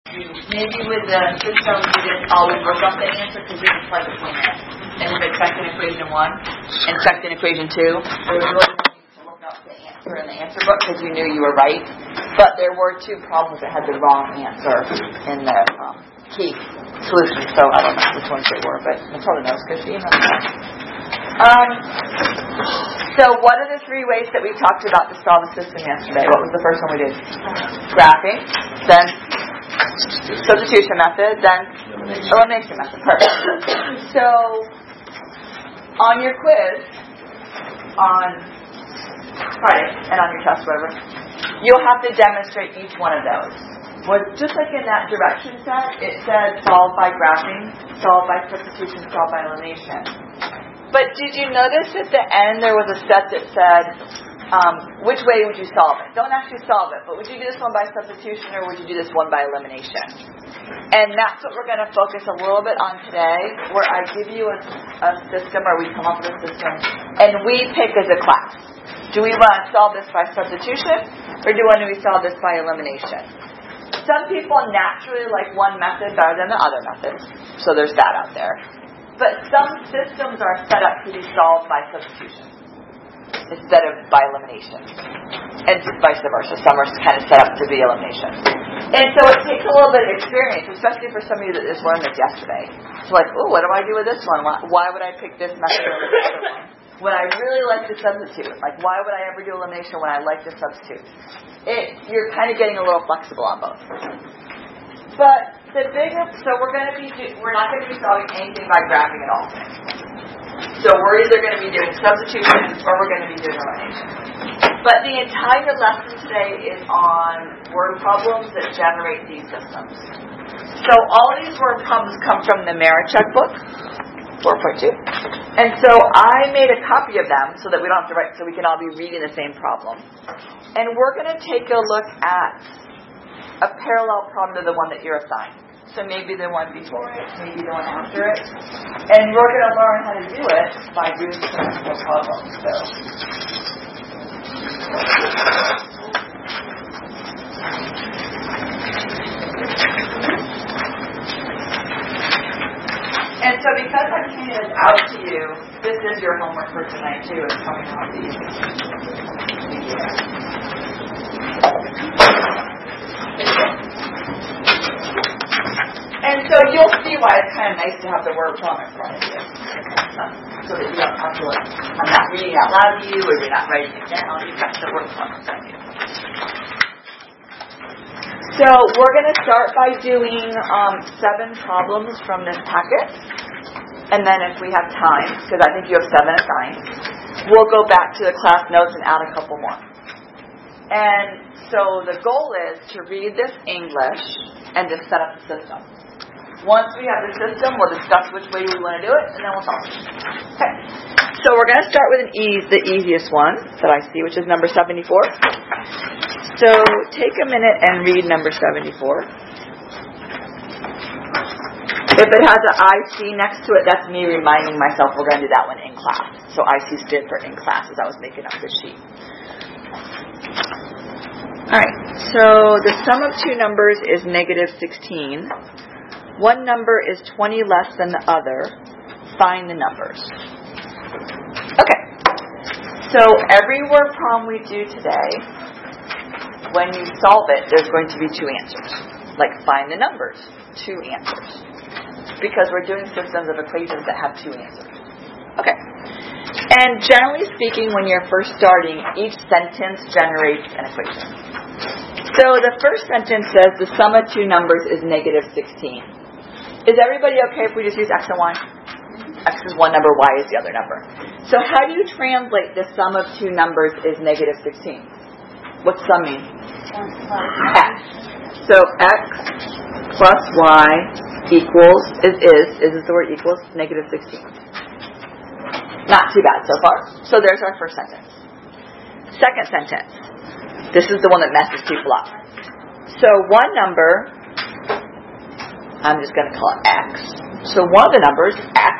Maybe with the system you didn't always look up the answer because you just plug the point in. And if it checked in equation 1 and checked in equation 2, there was really no need to look up the answer in the answer book because you knew you were right. But there were 2 problems that had the wrong answer in the key solution. So I don't know which ones they were, but Matilda knows because she emailed me. So what are the 3 ways that we talked about to solve a system yesterday? What was the first one we did? Graphing, then substitution method, then elimination method. Perfect. So on your quiz on Friday and on your test, whatever, you'll have to demonstrate each one of those. Well, just like in that direction set, it said solve by graphing, solve by substitution, solve by elimination. But did you notice at the end there was a set that said, which way would you solve it? Don't actually solve it, but would you do this one by substitution or would you do this one by elimination? And that's what we're going to focus a little bit on today, where I give you a system, or we come up with a system, and we pick as a class. Do we want to solve this by substitution, or do we solve this by elimination? Some people naturally like one method better than the other methods, so there's that out there. But some systems are set up to be solved by substitution instead of by elimination. And vice versa. Some are kind of set up to be elimination. And so it takes a little bit of experience, especially for some of you that just learned this yesterday. It's like, oh, what do I do with this one? Why would I pick this method over this other one? When I really like to substitute. Like, why would I ever do elimination when I like to substitute? You're kind of getting a little flexible on both. But we're not going to be solving anything by graphing at all. So we're either going to be doing substitution or we're going to be doing elimination. But the entire lesson today is on word problems that generate these systems. So all of these word problems come from the Marichuk book, 4.2. And so I made a copy of them so that we don't have to write, so we can all be reading the same problem. And we're going to take a look at a parallel problem to the one that you're assigned. So maybe the one before it, maybe the one after it. And we're going to learn how to do it by doing some simple problems. And so because I'm handing this out to you, this is your homework for tonight too. It's coming out to you. And so you'll see why it's kind of nice to have the word problem in front of you. So that you don't have to I'm not reading out loud to you or you're not writing it down. You've got the word problem in front of you. So we're going to start by doing 7 problems from this packet. And then if we have time, because I think you have 7 assigned, we'll go back to the class notes and add a couple more. And so the goal is to read this English and to set up the system. Once we have the system, we'll discuss which way we want to do it, and then we'll solve it. Okay. So we're going to start with the easiest one that I see, which is number 74. So take a minute and read number 74. If it has an IC next to it, that's me reminding myself we're going to do that one in class. So IC stood for in class as I was making up this sheet. Alright, so the sum of 2 numbers is negative 16. One number is 20 less than the other. Find the numbers. Okay, so every word problem we do today, when you solve it, there's going to be 2 answers. Like find the numbers, 2 answers. Because we're doing systems of equations that have 2 answers. Okay. And generally speaking, when you're first starting, each sentence generates an equation. So the first sentence says the sum of 2 numbers is negative 16. Is everybody okay if we just use x and y? X is one number, y is the other number. So how do you translate the sum of 2 numbers is negative 16? What's sum mean? X. So x plus y equals, is the word equals, negative 16. Not too bad so far. So there's our first sentence. Second sentence. This is the one that messes people up. So one number, I'm just going to call it x. So one of the numbers, x,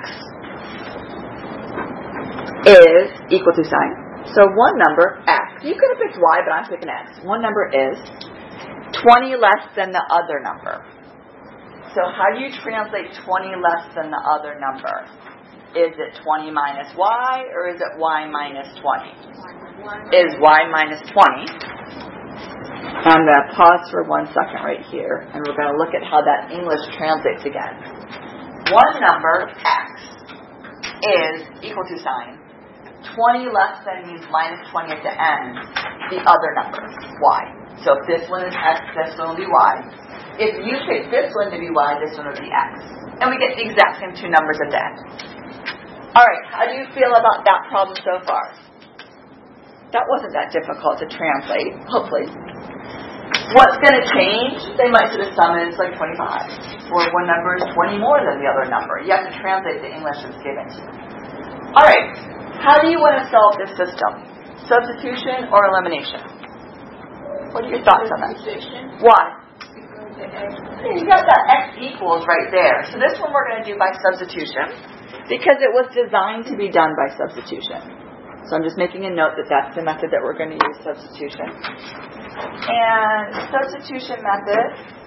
is equal to sign. So one number, x. You could have picked y, but I'm picking x. One number is 20 less than the other number. So how do you translate 20 less than the other number? Is it 20 minus y, or is it y minus 20? Is y minus 20. I'm going to pause for 1 second right here, and we're going to look at how that English translates again. One number, x, is equal to sign. 20 less than means minus 20 at the end. The other number, y. So if this one is x, this one will be y. If you pick this one to be y, this one will be x. And we get the exact same two numbers at the end. Alright, how do you feel about that problem so far? That wasn't that difficult to translate, hopefully. What's going to change? They might say the sum is like 25. Or one number is 20 more than the other number. You have to translate the English that's given to you. Alright, how do you want to solve this system? Substitution or elimination? What are your thoughts on that? Why? You got that x equals right there. So this one we're going to do by substitution because it was designed to be done by substitution. So I'm just making a note that that's the method that we're going to use, substitution. And substitution method,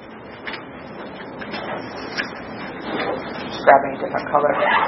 just grabbing a different color,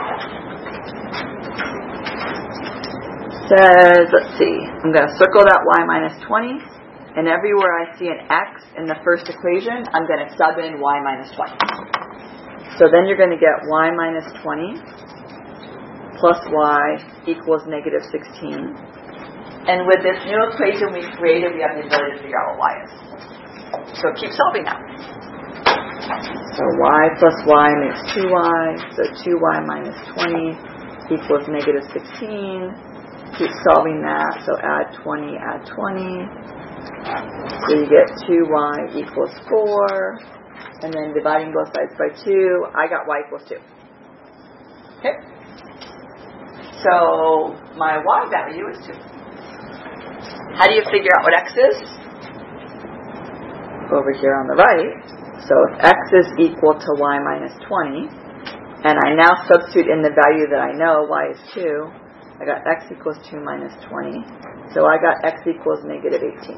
says, let's see, I'm going to circle that y minus 20, and everywhere I see an x in the first equation, I'm going to sub in y minus 20. So then you're going to get y minus 20 plus y equals negative 16. And with this new equation we created, we have the ability to figure out what y is. So keep solving now. So y plus y makes 2y. So 2y minus 20 equals negative 16. Keep solving that. So add 20, add 20. So you get 2y equals 4. And then dividing both sides by 2, I got y equals 2. Okay? So my y value is 2. How do you figure out what x is? Over here on the right. So if x is equal to y minus 20, and I now substitute in the value that I know, y is 2, I got x equals 2 minus 20. So I got x equals negative 18.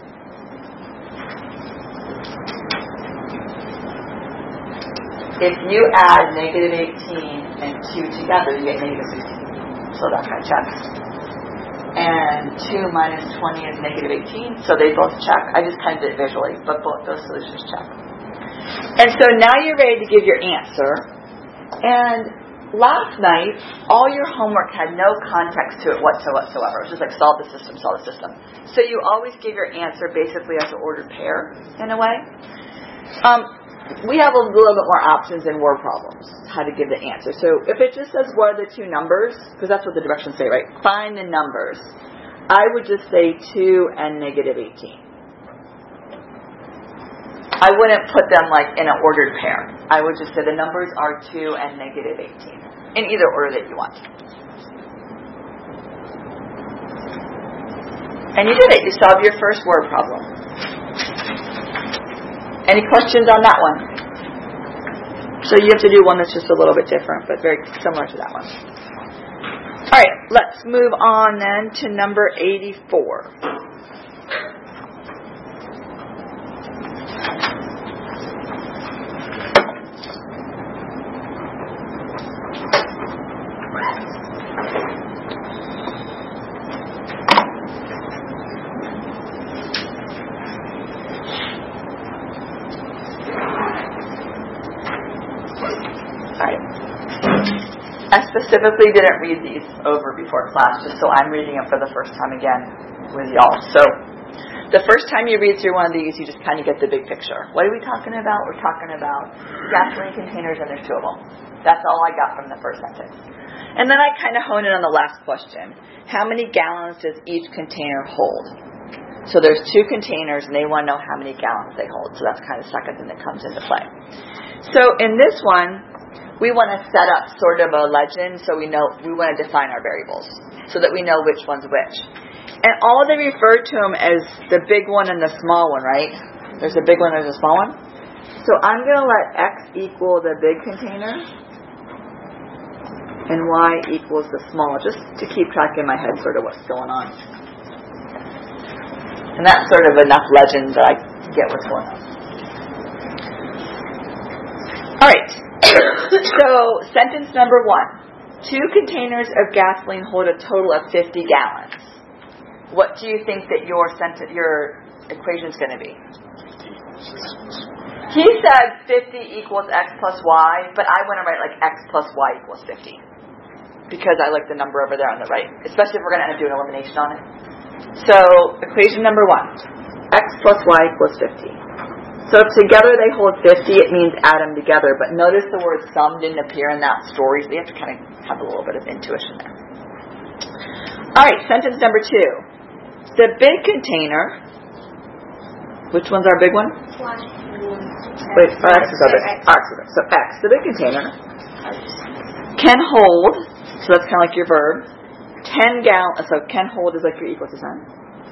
If you add negative 18 and 2 together, you get negative 16. So that kind of checks. And 2 minus 20 is negative 18, so they both check. I just kind of did it visually, but both those solutions check. And so now you're ready to give your answer. And last night, all your homework had no context to it whatsoever. It was just like solve the system, solve the system. So you always give your answer basically as an ordered pair, in a way. We have a little bit more options in word problems, how to give the answer. So if it just says what are the two numbers, because that's what the directions say, right? Find the numbers. I would just say 2 and negative 18. I wouldn't put them like in an ordered pair. I would just say the numbers are 2 and negative 18, in either order that you want. And you did it. You solved your first word problem. Any questions on that one? So you have to do one that's just a little bit different, but very similar to that one. All right, let's move on then to number 84. I specifically didn't read these over before class, just so I'm reading them for the first time again with y'all. So the first time you read through one of these, you just kind of get the big picture. What are we talking about? We're talking about gasoline containers, and there's 2 of them. That's all I got from the first sentence. And then I kind of hone in on the last question. How many gallons does each container hold? So there's 2 containers, and they want to know how many gallons they hold. So that's kind of the second thing that comes into play. So in this one, we want to set up sort of a legend so we want to define our variables so that we know which one's which. And all they refer to them as the big one and the small one, right? There's a big one, there's a small one. So I'm going to let x equal the big container and y equals the small, just to keep track in my head sort of what's going on. And that's sort of enough legend that I get what's going on. All right. So, sentence number 1. 2 containers of gasoline hold a total of 50 gallons. What do you think that your equation is going to be? He said 50 equals x plus y, but I want to write like x plus y equals 50. Because I like the number over there on the right, especially if we're going to end up doing elimination on it. So, equation number 1. X plus y equals 50. So if together they hold 50, it means add them together. But notice the word sum didn't appear in that story, so you have to kind of have a little bit of intuition there. All right, sentence number 2. The big container, which one's our big one? Wait, our X is our big. So X, the big container, can hold, so that's kind of like your verb, 10 gallons, so can hold is like your equal to sign.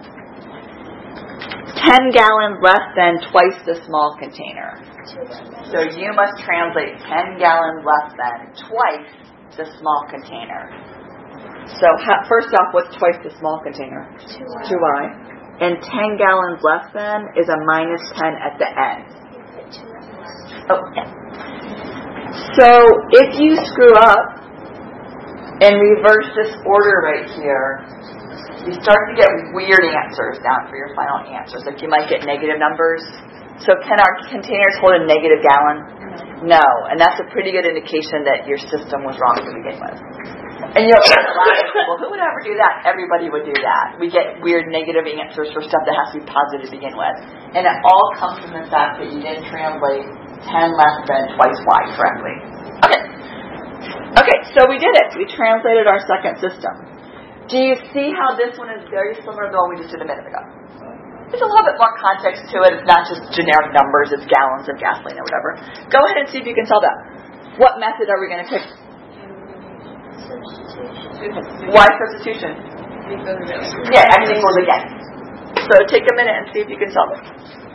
10 gallons less than twice the small container. So you must translate 10 gallons less than twice the small container. So first off, what's twice the small container? 2y. And 10 gallons less than is a minus 10 at the end. Oh, yeah. So if you screw up and reverse this order right here, you start to get weird answers down for your final answers. Like you might get negative numbers. So can our containers hold a negative gallon? No. And that's a pretty good indication that your system was wrong to begin with. And you'll get a lot of people, who would ever do that? Everybody would do that. We get weird negative answers for stuff that has to be positive to begin with. And it all comes from the fact that you didn't translate 10 less than twice y correctly. Okay, so we did it. We translated our second system. Do you see how this one is very similar to the one we just did a minute ago? There's a little bit more context to it. It's not just generic numbers. It's gallons of gasoline or whatever. Go ahead and see if you can solve that. What method are we going to pick? Substitution. Why substitution? Yeah, everything goes again. So take a minute and see if you can solve it.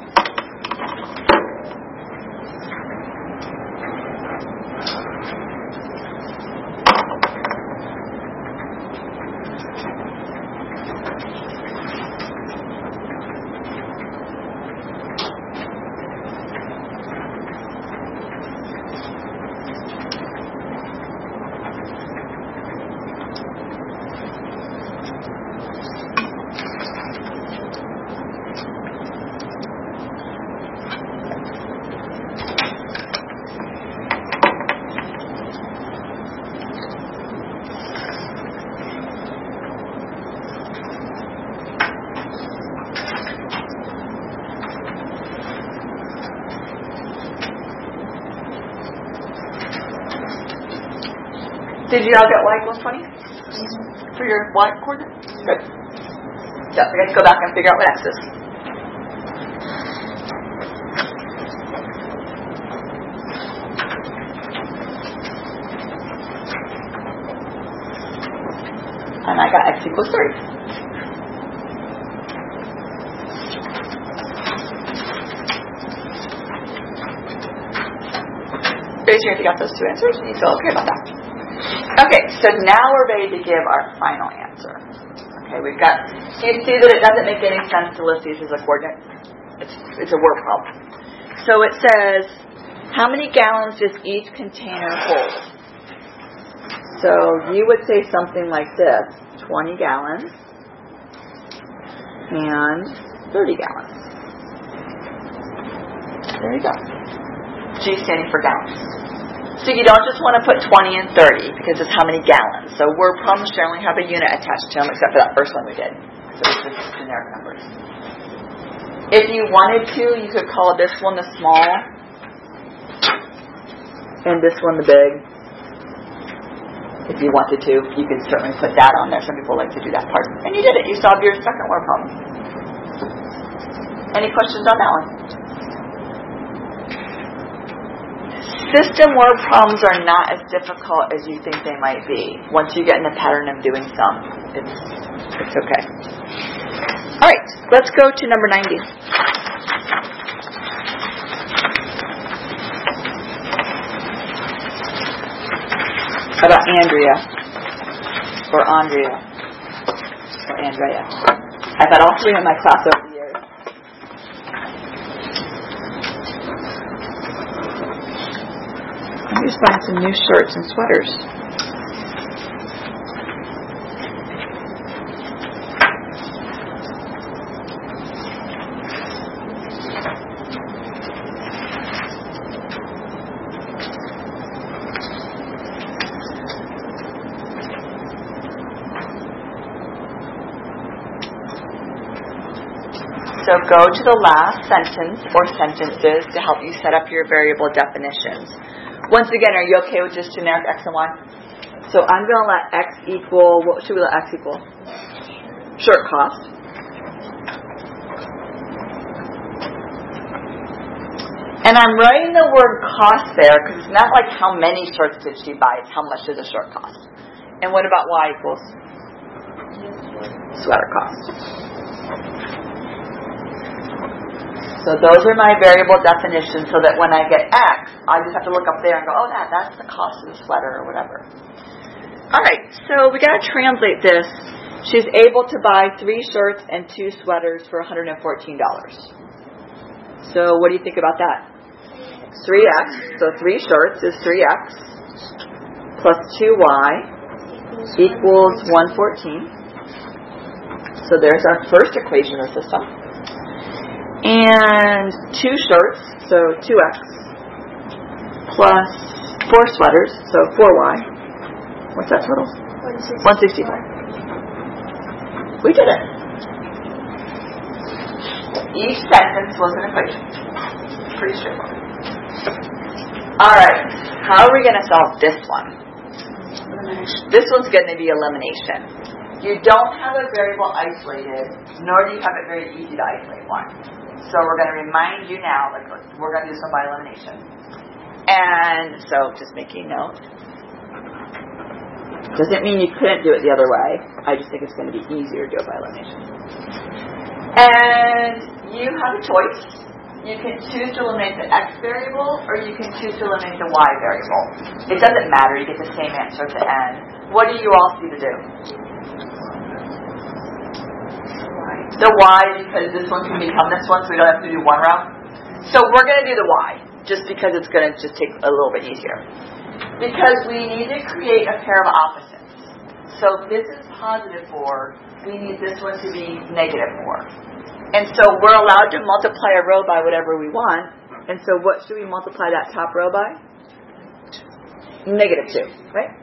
Did you all get y equals 20? For your y coordinate? Good. Yeah, we got to go back and figure out what x is. And I got x equals 3. Raise your hand if you got those two answers. You feel okay about that? Okay, so now we're ready to give our final answer. Okay, do you see that it doesn't make any sense to list these as a coordinate? It's a word problem. So it says, how many gallons does each container hold? So you would say something like this, 20 gallons and 30 gallons. There you go. G standing for gallons. So you don't just want to put 20 and 30 because it's how many gallons. So word problems generally have a unit attached to them, except for that first one we did. So it's just generic numbers. If you wanted to, you could call this one the small and this one the big. If you wanted to, you could certainly put that on there. Some people like to do that part. And you did it. You solved your second word problem. Any questions on that one? System word problems are not as difficult as you think they might be. Once you get in the pattern of doing some, it's okay. All right, let's go to number 90. How about Andrea? Or Andrea? Or Andrea? I've had all three in my class over the years. just buying some new shirts and sweaters. So go to the last sentence or sentences to help you set up your variable definitions. Once again, are you okay with just generic X and Y? So I'm going to let X equal, what should we let X equal? Shirt cost. And I'm writing the word cost there because it's not like how many shirts did she buy, it's how much does a shirt cost. And what about Y equals? Sweater cost. So those are my variable definitions so that when I get X, I just have to look up there and go, oh, that's the cost of the sweater or whatever. All right, so we got to translate this. She's able to buy 3 shirts and 2 sweaters for $114. So what do you think about that? 3X, so 3 shirts is 3X plus 2Y equals 114. So there's our first equation of the system. And 2 shirts, so 2X, plus 4 sweaters, so 4Y. What's that total? 164. We did it. Each sentence was an equation. Pretty straightforward. Alright, how are we going to solve this one? This one's going to be elimination. You don't have a variable isolated, nor do you have it very easy to isolate one. So we're going to remind you now, like we're going to do some by elimination. And so just making note. Doesn't mean you couldn't do it the other way. I just think it's going to be easier to do it by elimination. And you have a choice. You can choose to eliminate the X variable, or you can choose to eliminate the Y variable. It doesn't matter. You get the same answer at the end. What do you all see to do? The Y, because this one can become this one, so we don't have to do one row. So we're going to do the Y, just because it's going to just take a little bit easier. Because we need to create a pair of opposites. So if this is positive 4, we need this one to be negative 4. And so we're allowed to multiply a row by whatever we want. And so what should we multiply that top row by? Negative 2, right?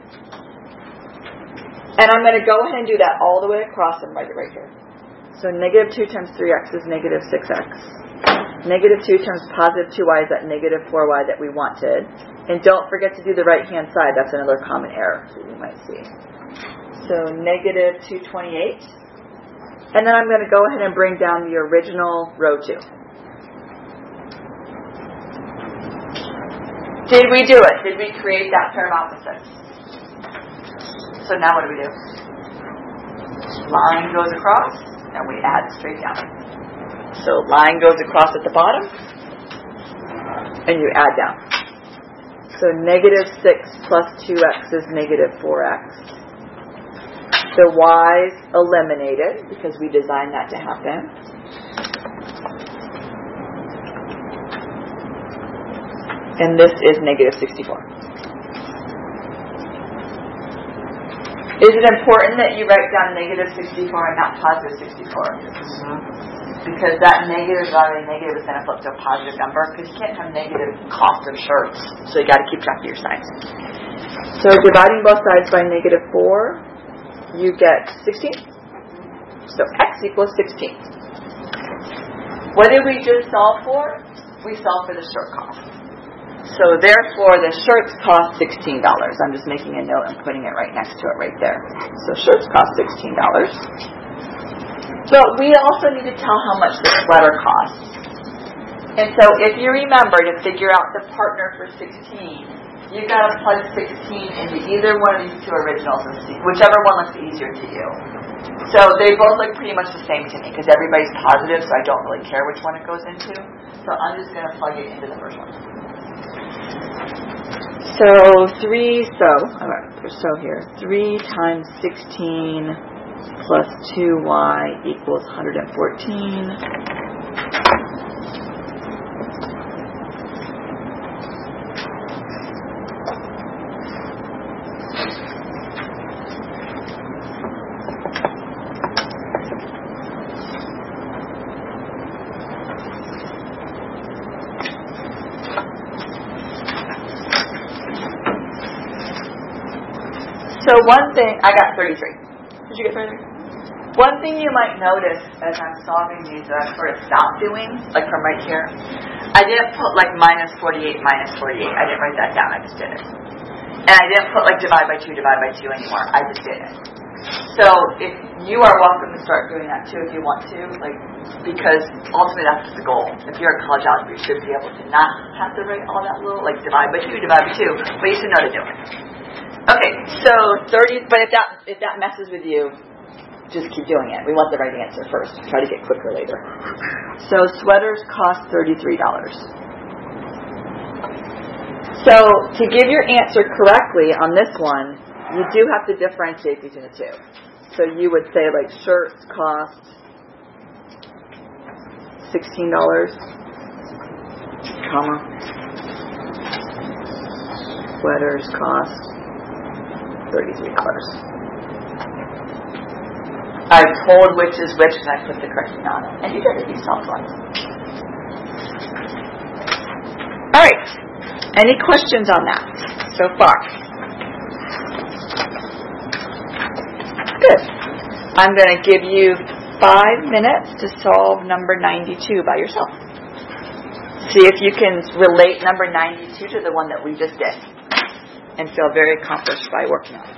And I'm going to go ahead and do that all the way across and write it right here. So negative 2 times 3X is negative 6X. Negative 2 times positive 2Y is that negative 4Y that we wanted. And don't forget to do the right-hand side. That's another common error that you might see. So negative 228. And then I'm going to go ahead and bring down the original row 2. Did we do it? Did we create that pair of opposites? So now what do we do? Line goes across, and we add straight down. So line goes across at the bottom, and you add down. So negative 6 plus 2X is negative 4X. The Y's eliminated because we designed that to happen. And this is negative 64. Is it important that you write down negative 64 and not positive 64? Because that negative is already negative is going to flip to a positive number, because you can't have negative cost of shirts. So you got to keep track of your signs. So dividing both sides by negative 4, you get 16. So X equals 16. What did we just solve for? We solved for the shirt cost. So therefore, the shirts cost $16. I'm just making a note and putting it right next to it right there. So shirts cost $16. But we also need to tell how much the sweater costs. And so if you remember to figure out the partner for 16, you've got to plug 16 into either one of these two originals and see whichever one looks easier to you. So they both look pretty much the same to me because everybody's positive, so I don't really care which one it goes into. So I'm just going to plug it into the first one. So 3 times 16 plus 2y equals 114. So one thing, I got 33. Did you get 33? One thing you might notice as I'm solving these that I sort of stopped doing, like from right here, I didn't put like minus 48, minus 48. I didn't write that down, I just did it. And I didn't put like divide by 2 anymore. I just did it. So if you are welcome to start doing that too if you want to, like, because ultimately that's the goal. If you're in college algebra, you should be able to not have to write all that little, like divide by 2, but you should know to do it. Okay, so 30, but if that messes with you, just keep doing it. We want the right answer first. Try to get quicker later. So sweaters cost $33. So to give your answer correctly on this one, you do have to differentiate between the two. So you would say like shirts cost $16, comma, sweaters cost $33. I've told which is which and I put the correction on it. And you did it yourself once. Alright. Any questions on that so far? Good. I'm going to give you 5 minutes to solve number 92 by yourself. See if you can relate number 92 to the one that we just did and feel very accomplished by working on it.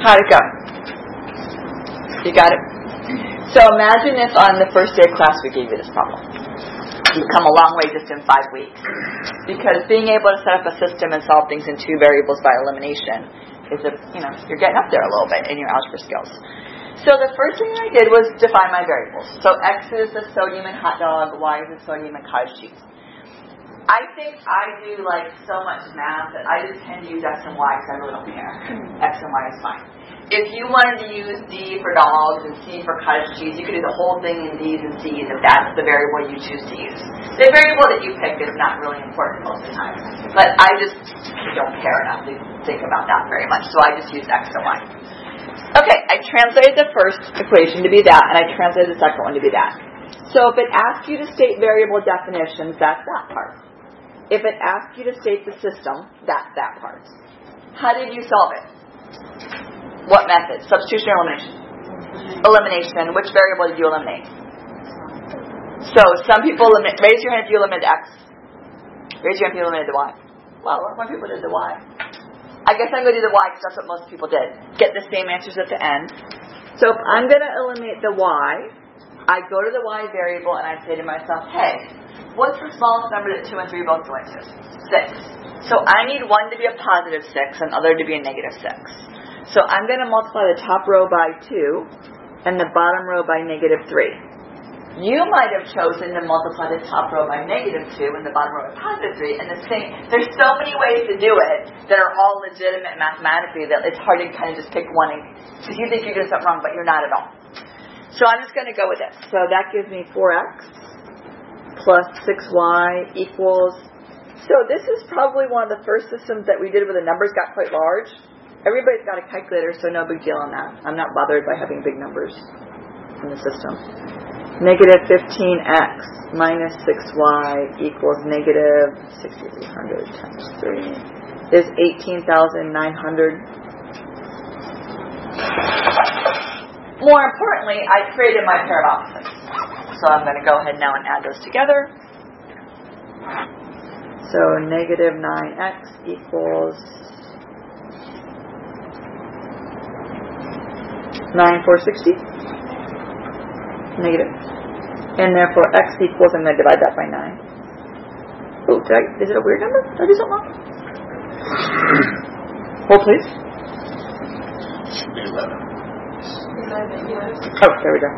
How'd it go? You got it? So imagine if on the first day of class we gave you this problem. You've come a long way just in 5 weeks. Because being able to set up a system and solve things in 2 variables by elimination is you're getting up there a little bit in your algebra skills. So the first thing I did was define my variables. So X is the sodium and hot dog, Y is the sodium and cottage cheese. I think I do so much math that I just tend to use X and Y because I really don't care. X and Y is fine. If you wanted to use D for dogs and C for cottage cheese, you could do the whole thing in D's and C's if that's the variable you choose to use. The variable that you pick is not really important most of the time. But I just don't care enough to think about that very much, so I just use X and Y. Okay, I translated the first equation to be that, and I translated the second one to be that. So if it asks you to state variable definitions, that's that part. If it asks you to state the system, that's that part. How did you solve it? What method? Substitution or elimination? Elimination. Which variable did you eliminate? So some people eliminate. Raise your hand if you eliminated X. Raise your hand if you eliminated the Y. Well, more people did the Y. I guess I'm going to do the Y because that's what most people did. Get the same answers at the end. So if I'm going to eliminate the Y, I go to the Y variable and I say to myself, hey, what's the smallest number that 2 and 3 both go into? 6. So I need one to be a positive 6 and the other to be a negative 6. So I'm going to multiply the top row by 2 and the bottom row by negative 3. You might have chosen to multiply the top row by negative 2 and the bottom row by positive 3. And there's so many ways to do it that are all legitimate mathematically that it's hard to kind of just pick one because you think you're doing something wrong, but you're not at all. So I'm just going to go with this. So that gives me 4x plus 6y equals... So this is probably one of the first systems that we did where the numbers got quite large. Everybody's got a calculator, so no big deal on that. I'm not bothered by having big numbers in the system. Negative 15x minus 6y equals negative 6,300 times 3 is 18,900. More importantly, I created my pair of opposites. So I'm going to go ahead now and add those together. So negative 9x equals 9,460. Negative. And therefore x equals, I'm going to divide that by 9. Oh, is it a weird number? Did I do something wrong? Hold please. Should be 11. Oh, there we go.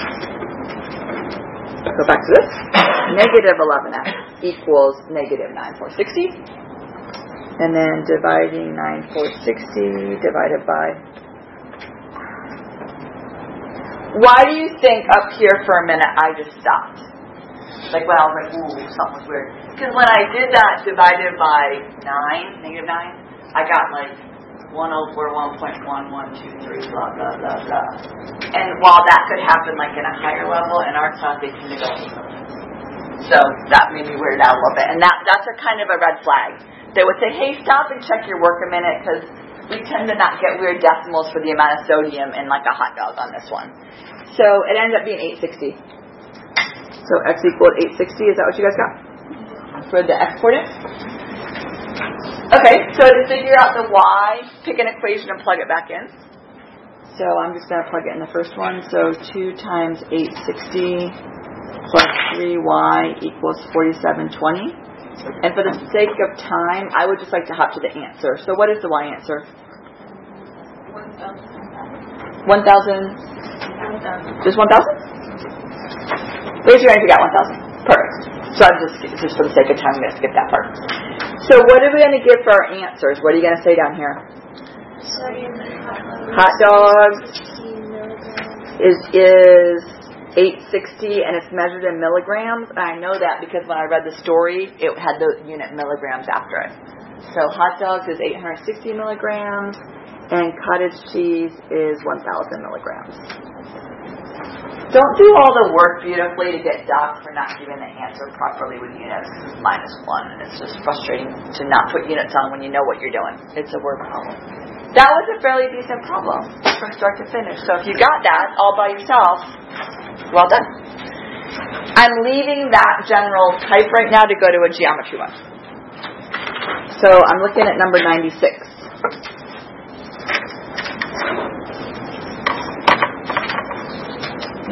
Go back to this. Negative 11x equals negative 9,460. And then dividing 9,460 divided by... Why do you think up here for a minute I just stopped? I was like, ooh, something was weird. Because when I did that divided by negative 9, I got 1 over 1.1123, blah, blah, blah, blah. And while that could happen in a higher level, in our class they tend to go so that made me weird out a little bit. And that's a kind of a red flag. They would say, hey, stop and check your work a minute because we tend to not get weird decimals for the amount of sodium in a hot dog on this one. So it ended up being 860. So x equaled 860. Is that what you guys got? For the x coordinate? Okay, so to figure out the y, pick an equation and plug it back in. So I'm just going to plug it in the first one. So 2 times 860 plus 3y equals 4720. And for the sake of time, I would just like to hop to the answer. So what is the y answer? 1,000. 1,000? Just 1,000? Raise your hand if you got 1,000. Perfect. So I'm just for the sake of time, I'm going to skip that part. So what are we going to give for our answers? What are you going to say down here? Hot dogs is 860 and it's measured in milligrams. And I know that because when I read the story, it had the unit milligrams after it. So hot dogs is 860 milligrams and cottage cheese is 1,000 milligrams. Don't do all the work beautifully to get docked for not giving the answer properly with units -1. It's just frustrating to not put units on when you know what you're doing. It's a word problem. That was a fairly decent problem from start to finish. So if you got that all by yourself, well done. I'm leaving that general type right now to go to a geometry one. So I'm looking at number 96.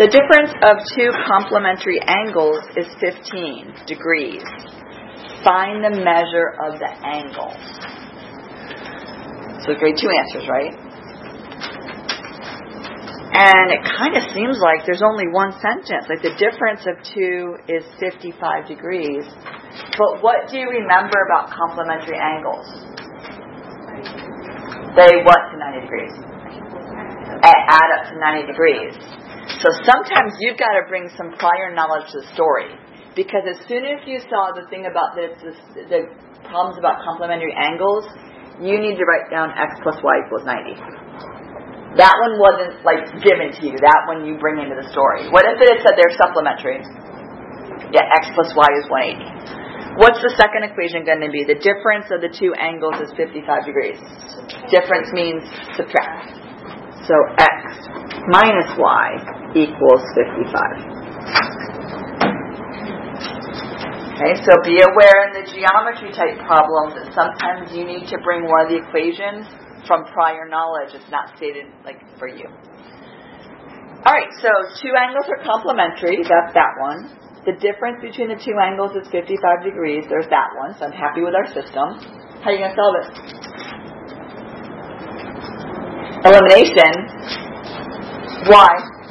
The difference of two complementary angles is 15 degrees. Find the measure of the angle. So grade 2 answers, right? And it kind of seems like there's only one sentence. Like the difference of two is 55 degrees. But what do you remember about complementary angles? They what to 90 degrees? Add up to 90 degrees. So sometimes you've got to bring some prior knowledge to the story. Because as soon as you saw the thing about the problems about complementary angles, you need to write down x plus y equals 90. That one wasn't like given to you. That one you bring into the story. What if it had said they're supplementary? Yeah, x plus y is 180. What's the second equation going to be? The difference of the two angles is 55 degrees. Difference means subtract. So x minus y equals 55. Okay, so be aware in the geometry type problems that sometimes you need to bring one of the equations from prior knowledge. It's not stated like for you. Alright, so two angles are complementary. That's that one. The difference between the two angles is 55 degrees. There's that one. So I'm happy with our system. How are you going to solve it? Elimination. Why?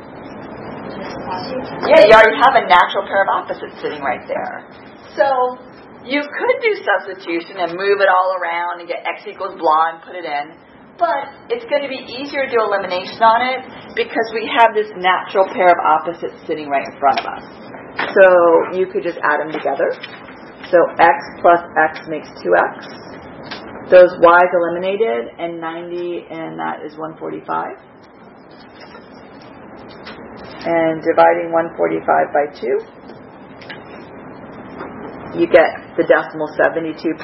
Yeah, you already have a natural pair of opposites sitting right there. So you could do substitution and move it all around and get x equals blah and put it in. But it's going to be easier to do elimination on it because we have this natural pair of opposites sitting right in front of us. So you could just add them together. So x plus x makes 2x. Those y's eliminated, and 90, and that is 145. And dividing 145 by 2. You get the decimal 72.5.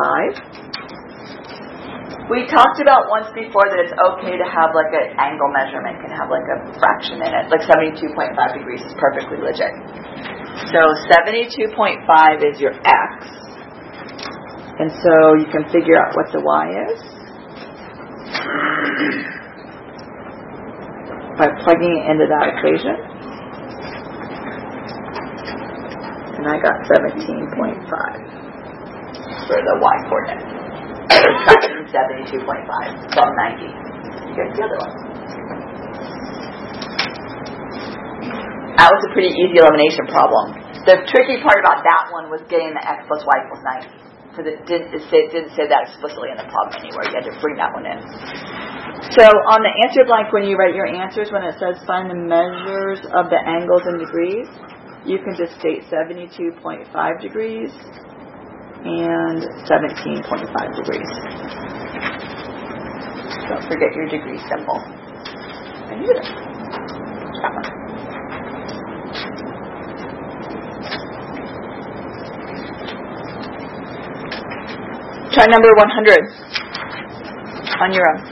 We talked about once before that it's okay to have like an angle measurement, can have like a fraction in it. Like 72.5 degrees is perfectly legit. So 72.5 is your x. And so you can figure out what the y is by plugging it into that equation. And I got 17.5 for the y coordinate. Subtracting 72.5 from 90. Here's the other one. That was a pretty easy elimination problem. The tricky part about that one was getting the x plus y equals 90. Because it didn't say that explicitly in the problem anywhere. You had to bring that one in. So on the answer blank, when you write your answers, when it says find the measures of the angles in degrees, you can just state 72.5 degrees and 17.5 degrees. Don't forget your degree symbol. I knew this. That one. Try number 100 on your own.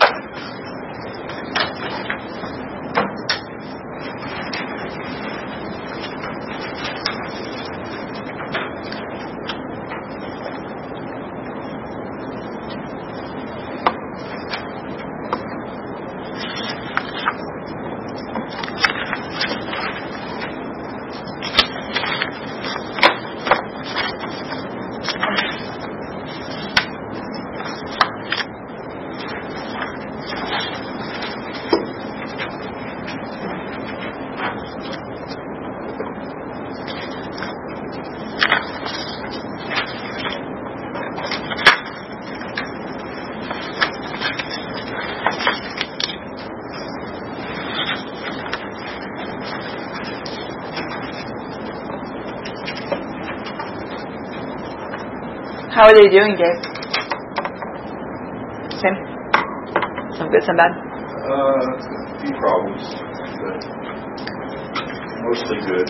How are they doing, Dave? Same? Some good, some bad? A few problems, but mostly good.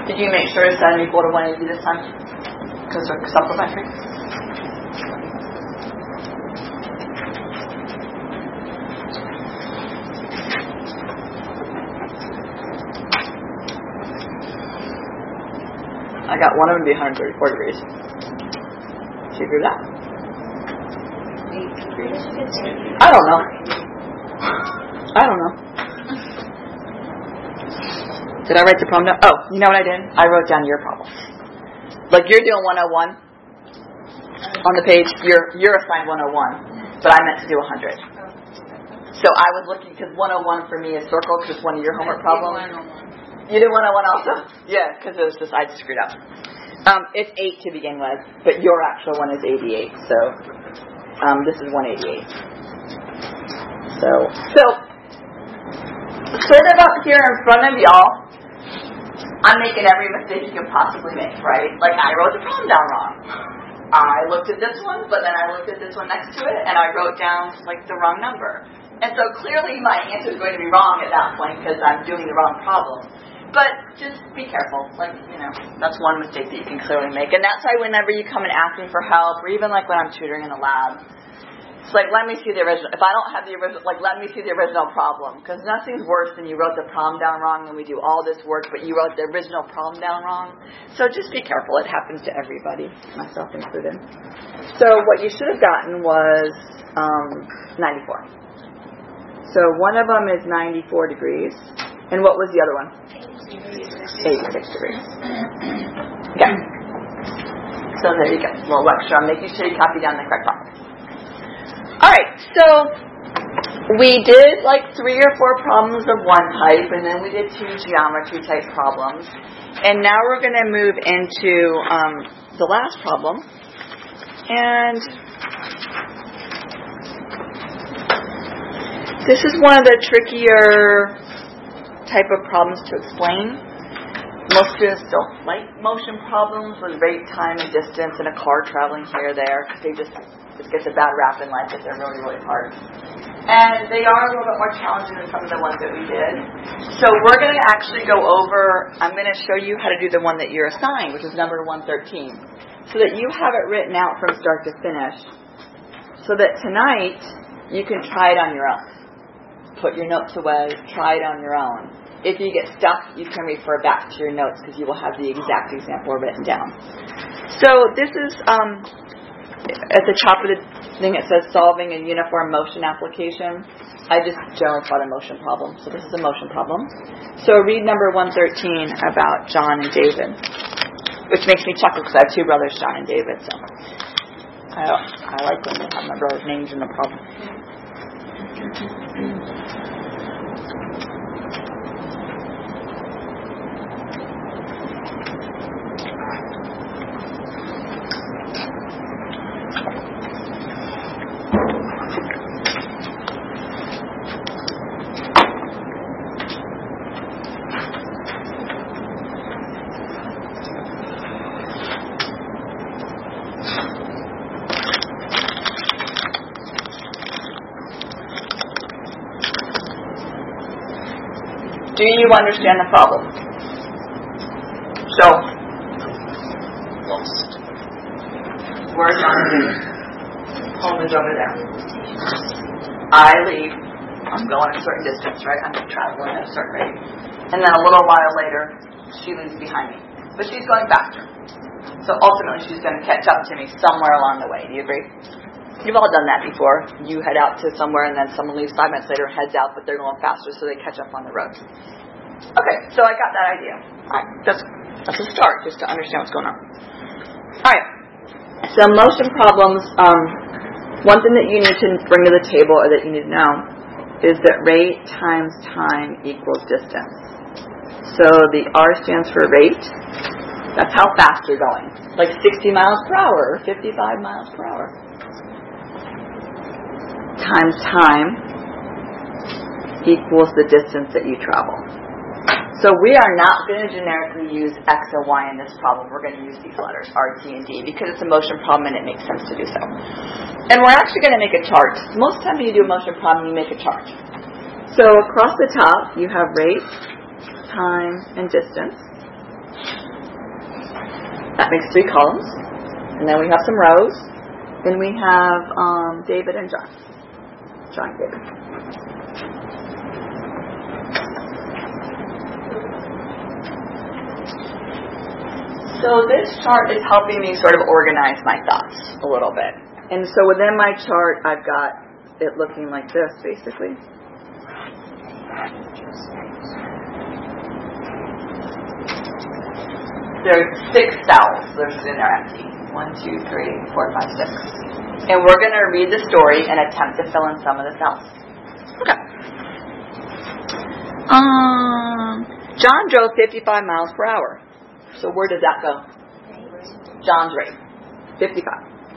Did you make sure to set them equal to 180 this time? Because they're supplementary? I got one of them to be 134 degrees. Do you agree with that? I don't know. Did I write the problem down? Oh, you know what I did? I wrote down your problem. Like you're doing 101 on the page. You're assigned 101, but I meant to do 100. So I was looking, because 101 for me is circled because it's one of your homework problems. You did 101 also? Yeah, because it was just, I just screwed up. It's 8 to begin with, but your actual one is 88. So this is 188. So sort of up here in front of y'all, I'm making every mistake you can possibly make, right? Like I wrote the problem down wrong. I looked at this one, but then I looked at this one next to it, and I wrote down like the wrong number. And so clearly my answer is going to be wrong at that point because I'm doing the wrong problem. But just be careful. Like, that's one mistake that you can clearly make. And that's why whenever you come and ask me for help, or even like when I'm tutoring in the lab, it's like, let me see the original. If I don't have the original, like, let me see the original problem. Because nothing's worse than you wrote the problem down wrong and we do all this work, but you wrote the original problem down wrong. So just be careful. It happens to everybody, myself included. So what you should have gotten was 94. So one of them is 94 degrees. And what was the other one? 86 degrees. Okay. So there you go. A little lecture on making sure you copy down the correct problem. Alright, so we did like 3 or 4 problems of one type, and then we did 2 geometry type problems. And now we're going to move into the last problem. And this is one of the trickier type of problems to explain. Most students don't like motion problems with rate, time, and distance in a car traveling here or there because it gets a bad rap in life if they're really, really hard. And they are a little bit more challenging than some of the ones that we did. So we're going to actually go over, I'm going to show you how to do the one that you're assigned, which is number 113, so that you have it written out from start to finish, so that tonight you can try it on your own. Put your notes away, try it on your own. If you get stuck, you can refer back to your notes because you will have the exact example written down. So this is, at the top of the thing it says solving a uniform motion application. I just generally call it a motion problem. So this is a motion problem. So read number 113 about John and David, which makes me chuckle because I have 2 brothers, John and David. So I like when they have my brothers' names in the problem. Do you understand the problem? So, where's John and David? Home is over there. I leave. I'm going a certain distance, right? I'm traveling at a certain rate. And then a little while later, she leaves behind me. But she's going faster. So ultimately, she's going to catch up to me somewhere along the way. Do you agree? You've all done that before. You head out to somewhere and then someone leaves 5 minutes later, heads out, but they're going faster so they catch up on the road. Okay, so I got that idea. Alright, that's a start, just to understand what's going on. Alright, so motion problems, one thing that you need to bring to the table or that you need to know is that rate times time equals distance. So the R stands for rate. That's how fast you're going. Like 60 miles per hour or 55 miles per hour. Times time equals the distance that you travel. So we are not going to generically use X or Y in this problem. We're going to use these letters, R, T, and D, because it's a motion problem and it makes sense to do so. And we're actually going to make a chart. Most of the time when you do a motion problem, you make a chart. So across the top, you have rate, time, and distance. That makes 3 columns. And then we have some rows. Then we have David and John. John and David. So this chart is helping me sort of organize my thoughts a little bit. And so within my chart, I've got it looking like this, basically. There's 6 cells. They're sitting there empty. 1, 2, 3, 4, 5, 6. And we're going to read the story and attempt to fill in some of the cells. Okay. John drove 55 miles per hour. So where did that go? John's rate. 55.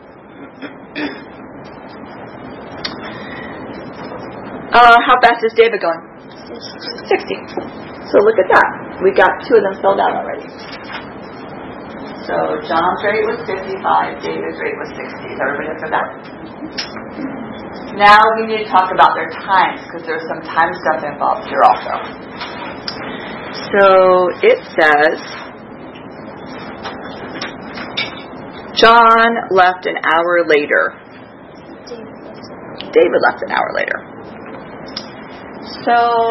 How fast is David going? 60. So look at that. We got 2 of them filled out already. So John's rate was 55, David's rate was 60. Is everybody up for that? Now we need to talk about their times, because there's some time stuff involved here also. So it says John left an hour later. David left an hour later. So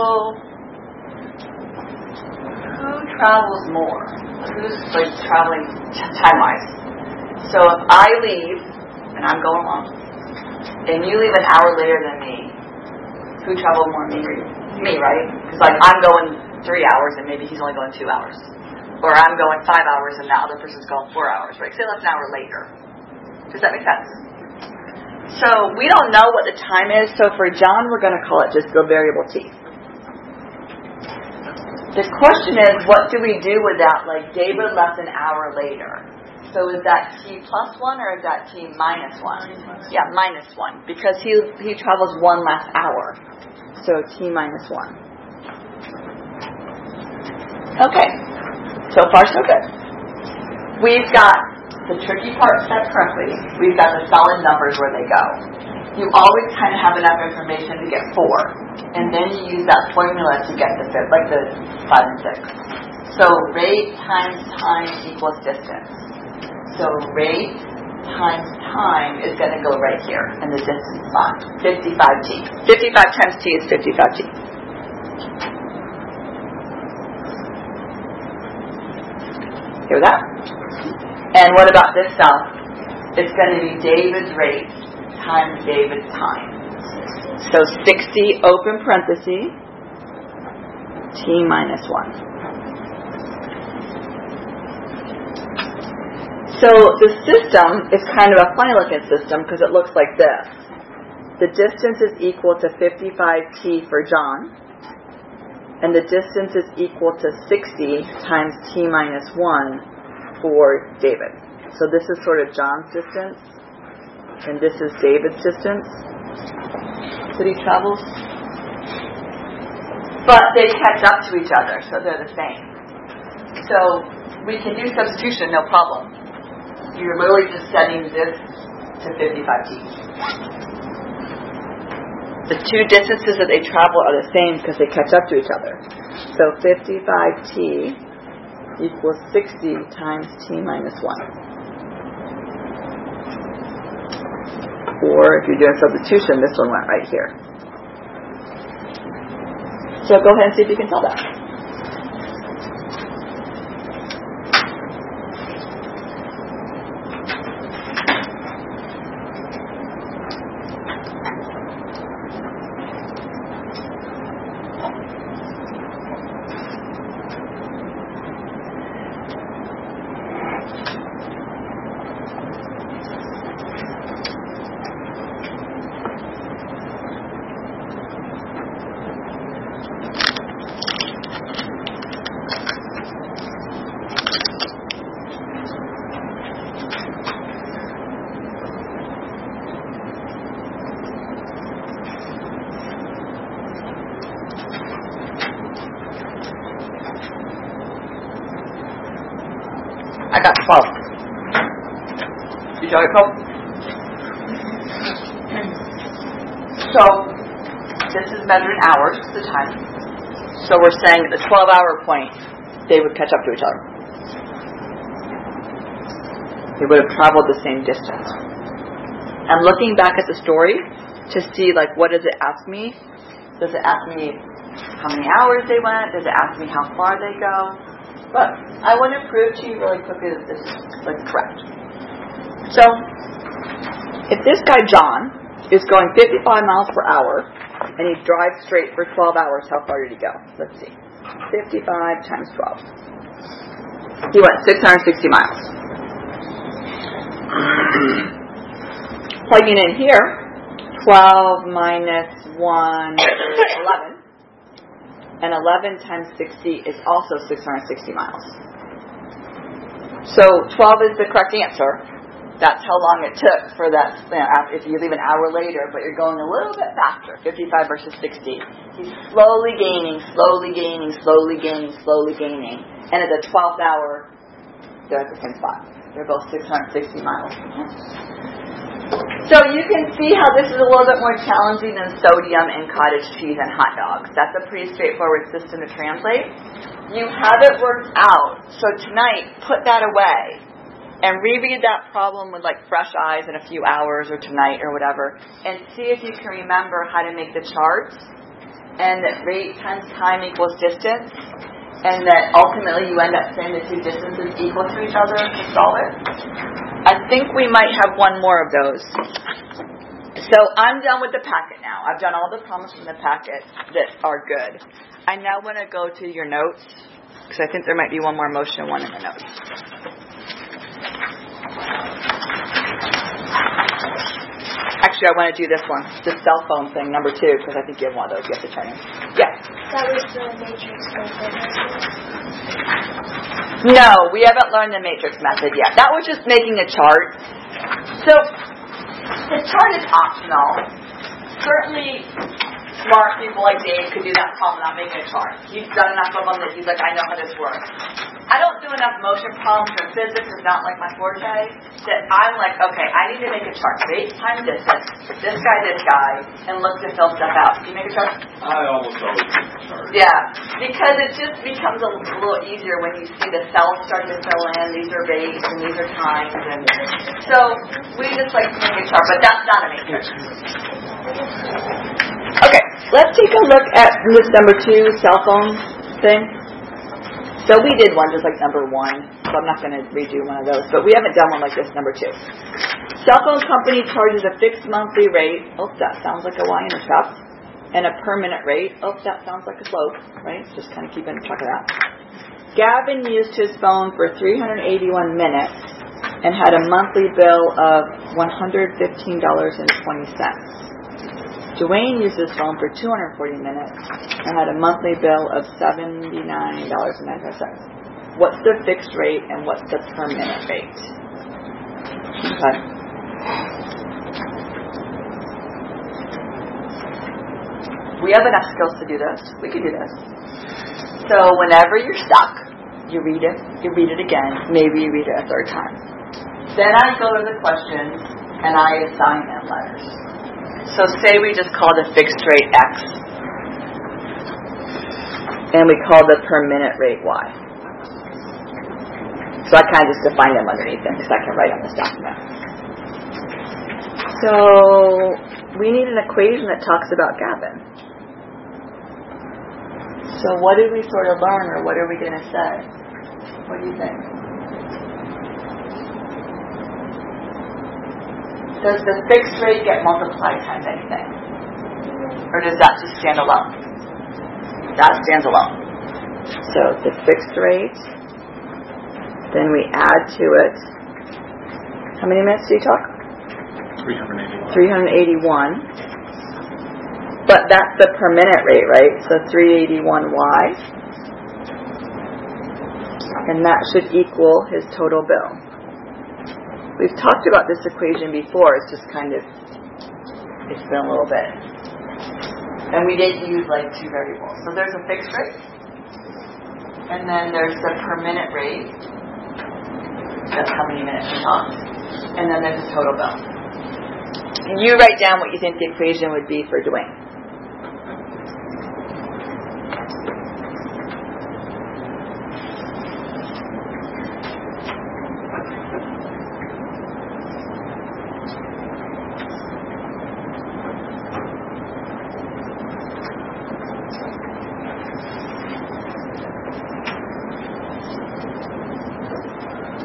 who travels more? Who's like traveling time-wise? So if I leave and I'm going along, and you leave an hour later than me, who traveled more? Me, right? Because like I'm going 3 hours and maybe he's only going 2 hours, or I'm going 5 hours and the other person's going 4 hours, right? Because they left an hour later. Does that make sense? So we don't know what the time is. So for John, we're going to call it just the variable t. The question is, what do we do with that? Like, David left an hour later. So is that t plus 1 or is that t minus 1? Yeah, minus 1. Because he travels 1 less hour. So t minus 1. Okay. So far, so good. We've got the tricky part set correctly. We've got the solid numbers where they go. You always kind of have enough information to get 4. And then you use that formula to get the 5, like the 5 and 6. So rate times time equals distance. So rate times time is going to go right here. And the distance is 55t. 55 times t is 55t. Hear that? And what about this cell? It's going to be David's rate times David's time. So 60 open parenthesis t minus 1. So the system is kind of a funny looking system because it looks like this. The distance is equal to 55t for John, and the distance is equal to 60 times t minus 1 for David. So this is sort of John's distance, and this is David's distance that he travels. But they catch up to each other, so they're the same. So we can do substitution, no problem. You're literally just setting this to 55t. The 2 distances that they travel are the same because they catch up to each other. So 55t equals 60 times t minus 1. Or if you're doing substitution, this one went right here. So go ahead and see if you can tell that. I got 12. Did you get 12? So, this is measured in hours, the time. So we're saying at the 12-hour point, they would catch up to each other. He would have traveled the same distance. I'm looking back at the story to see, like, what does it ask me? Does it ask me how many hours they went? Does it ask me how far they go? But I want to prove to you really quickly that this is, like, correct. So, if this guy John is going 55 miles per hour and he drives straight for 12 hours, how far did he go? Let's see. 55 times 12. He went 660 miles. Plugging in here, 12 minus 1 is 11. And 11 times 60 is also 660 miles. So 12 is the correct answer. That's how long it took for that, if you leave an hour later, but you're going a little bit faster, 55 versus 60. He's slowly gaining, slowly gaining, slowly gaining, slowly gaining. And at the 12th hour, they're at the same spot. They're both 660 miles. So you can see how this is a little bit more challenging than sodium and cottage cheese and hot dogs. That's a pretty straightforward system to translate. You have it worked out. So tonight, put that away and reread that problem with like fresh eyes in a few hours or tonight or whatever, and see if you can remember how to make the charts, and that rate times time equals distance, and that ultimately you end up saying the two distances equal to each other to solve it. I think we might have one more of those. So I'm done with the packet now. I've done all the problems from the packet that are good. I now want to go to your notes, because I think there might be one more motion one in the notes. Actually, I want to do this one, the cell phone thing, number 2, because I think you have one of those you have to turn in. Yeah. That was the matrix method. No, we haven't learned the matrix method yet. That was just making a chart. So, the chart is optional. Certainly, smart people like Dave could do that problem without making a chart. He's done enough of them that he's like, I know how this works. I don't do enough motion problems, or physics is not like my forte, that I'm like, okay, I need to make a chart. Rate time distance, this guy, and look to fill stuff out. Can you make a chart? I almost always make a chart. Yeah, because it just becomes a little easier when you see the cells start to fill in. These are rates and these are times, and so we just like to make a chart, but that's not a matrix. Okay, let's take a look at this number 2 cell phone thing. So we did one just like number 1, so I'm not going to redo one of those, but we haven't done one like this, number 2. Cell phone company charges a fixed monthly rate, that sounds like a Y intercept, and a per minute rate, that sounds like a slope, right? Just kind of keeping track of that. Gavin used his phone for 381 minutes and had a monthly bill of $115.20. Dwayne used his phone for 240 minutes and had a monthly bill of $79.95. What's the fixed rate and what's the per minute rate? Okay. We have enough skills to do this. We can do this. So whenever you're stuck, you read it again, maybe you read it a third time. Then I go to the questions and I assign them letters. So say we just call the fixed rate X, and we call the per minute rate Y. So I kind of just define them underneath them because I can write on this document. So we need an equation that talks about Gavin. So what did we sort of learn, or what are we going to say? What do you think? Does the fixed rate get multiplied times anything? Or does that just stand alone? That stands alone. So the fixed rate, then we add to it, how many minutes do you talk? 381. But that's the per minute rate, right? So 381Y. And that should equal his total bill. We've talked about this equation before. It's just kind of, it's been a little bit. And we didn't use like 2 variables. So there's a fixed rate. And then there's the per minute rate. That's how many minutes you talked. And then there's a total bill. And you write down what you think the equation would be for Dwayne.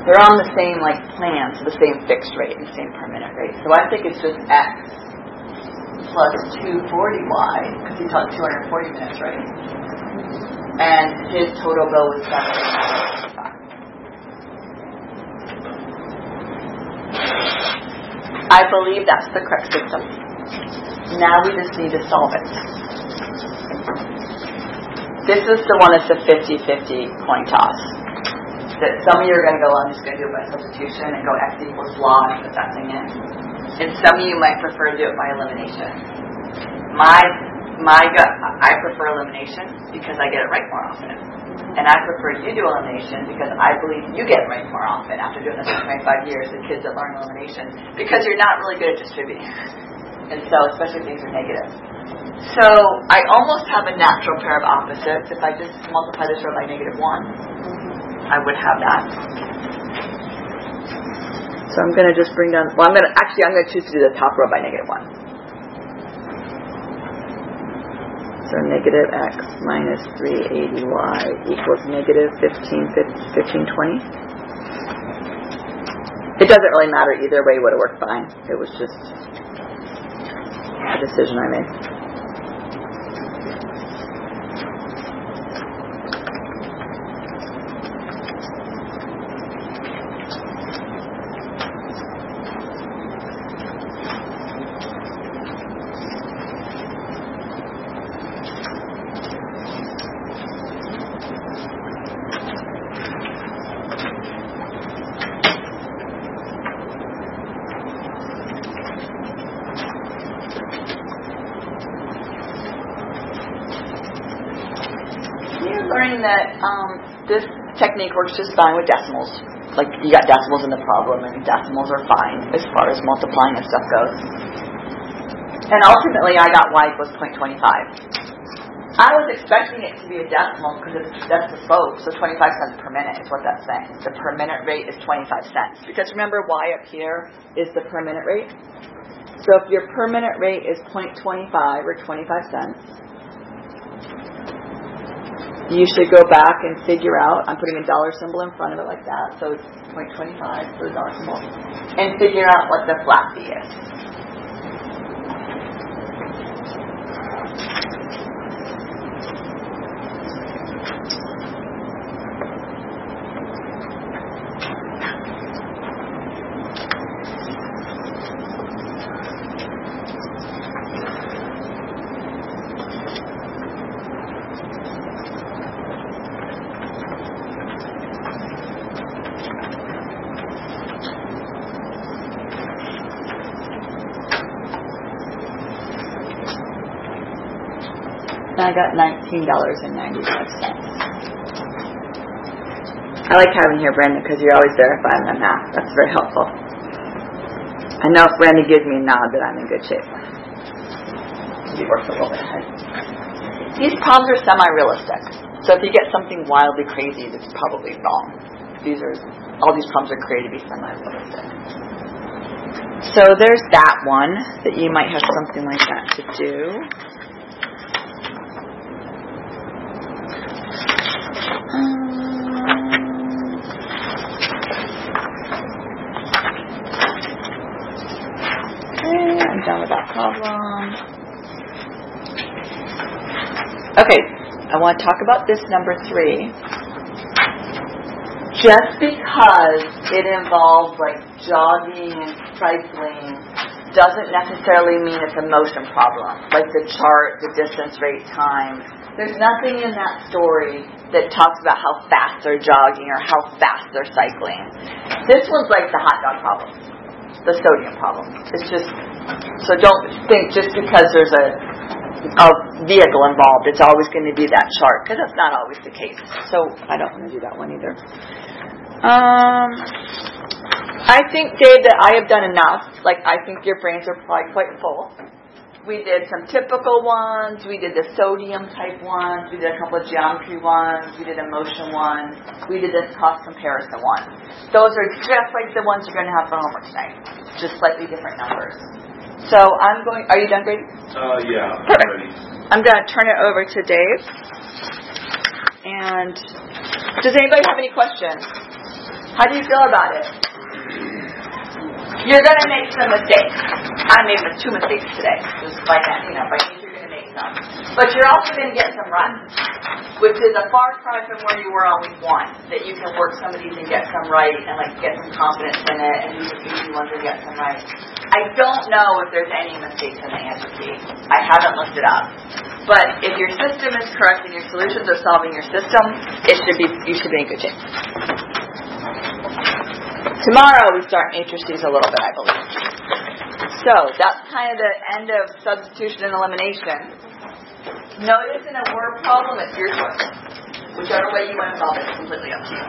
They're on the same plan, so the same fixed rate and the same per minute rate. So I think it's just X plus 240Y, because he taught 240 minutes, right? And his total bill was $7.95. I believe that's the correct system. Now we just need to solve it. This is the one that's a 50-50 coin toss. That some of you are going to go, I'm just going to do it by substitution and go X equals blah and put that thing in. And some of you might prefer to do it by elimination. I prefer elimination because I get it right more often. And I prefer you do elimination because I believe you get it right more often after doing this for 25 years, the kids that learn elimination, because you're not really good at distributing. And so, especially if things are negative. So, I almost have a natural pair of opposites. If I just multiply this row by -1, I would have that. So I'm going to just bring down, I'm going to choose to do the top row by -1. So negative x minus 380y equals negative 1520. It doesn't really matter either way, would have worked fine. It was just a decision I made. That this technique works just fine with decimals. Like, you got decimals in the problem, and decimals are fine as far as multiplying and stuff goes. And ultimately, I got y equals 0.25. I was expecting it to be a decimal because that's the slope, so 25 cents per minute is what that's saying. The per minute rate is 25 cents. Because remember, y up here is the per minute rate. So if your per minute rate is 0.25 or 25 cents, you should go back and figure out, I'm putting a dollar symbol in front of it like that, so it's 0.25 for the dollar symbol, and figure out what the flat fee is. I got $19.95. I like having here, Brandon, because you're always verifying the math. That's very helpful. I know if Brandon gives me a nod that I'm in good shape. He works a little bit ahead. These problems are semi-realistic. So if you get something wildly crazy, that's probably wrong. All these problems are created to be semi-realistic. So there's that one that you might have something like that to do. I'm done with that problem. Okay, I want to talk about this number 3. Just because it involves jogging and cycling doesn't necessarily mean it's a motion problem. Like the chart, the distance, rate, time. There's nothing in that story that talks about how fast they're jogging or how fast they're cycling. This one's like the hot dog problem, the sodium problem. It's just, so don't think just because there's a vehicle involved, it's always going to be that chart, because that's not always the case. So I don't want to do that one either. I think, Dave, that I have done enough. I think your brains are probably quite full. We did some typical ones. We did the sodium type ones. We did a couple of geometry ones. We did a motion one. We did this cost comparison one. Those are just like the ones you're going to have for homework tonight. Just slightly different numbers. So I'm going, are you done, Grady? Yeah. Perfect. I'm going to turn it over to Dave. And does anybody have any questions? How do you feel about it? You're going to make some mistakes. I made 2 mistakes today. Just by that, by nature you're going to make some. But you're also going to get some runs, which is a far cry from where you were on week 1. That you can work some of these and get some right and get some confidence in it and do some easy ones and get some right. I don't know if there's any mistakes in the answer key. I haven't looked it up. But if your system is correct and your solutions are solving your system, you should be in good shape. Tomorrow we start matrices a little bit, I believe. So that's kind of the end of substitution and elimination. Notice in a word problem, it's your choice. Whichever way you want to solve it is completely up to you.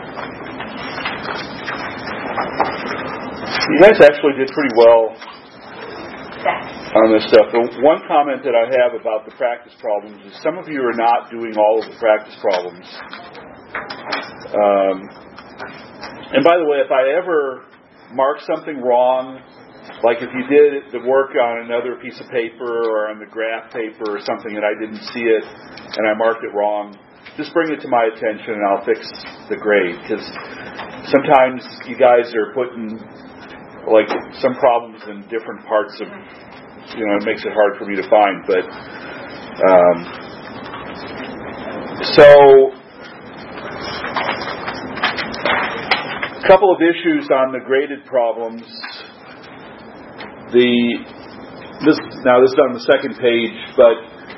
You guys actually did pretty well on this stuff. The one comment that I have about the practice problems is some of you are not doing all of the practice problems. And by the way, if I ever mark something wrong, like if you did the work on another piece of paper or on the graph paper or something and I didn't see it and I marked it wrong, just bring it to my attention and I'll fix the grade. Because sometimes you guys are putting some problems in different parts of, it makes it hard for me to find. But so a couple of issues on the graded problems. This is on the second page, but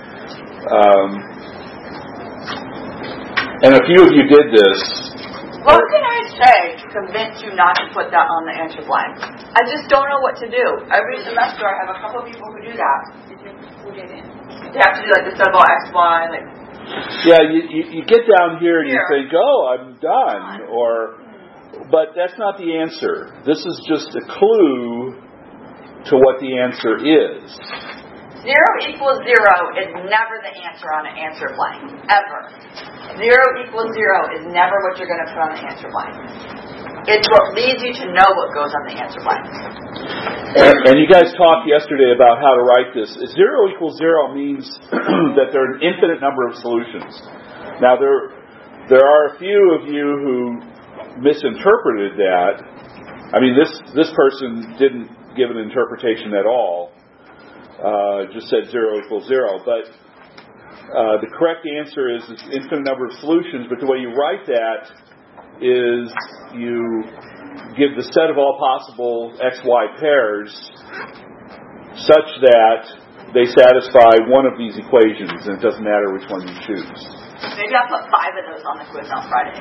and a few of you did this. What can I say to convince you not to put that on the answer blank? I just don't know what to do. Every semester I have a couple of people who do that. They have to do the sub X, Y, Yeah, you get down here and you think, oh, I'm done, but that's not the answer. This is just a clue to what the answer is. 0 equals 0 is never the answer on an answer blank, ever. 0 equals 0 is never what you're going to put on the answer blank. It's what leads you to know what goes on the answer blank. And you guys talked yesterday about how to write this. 0 equals 0 means that there are an infinite number of solutions. Now, there are a few of you who misinterpreted that. I mean, this person didn't give an interpretation at all. Just said 0 equals 0. But the correct answer is an infinite number of solutions. But the way you write that is you give the set of all possible XY pairs such that they satisfy one of these equations, and it doesn't matter which one you choose. Maybe I'll put 5 of those on the quiz on Friday.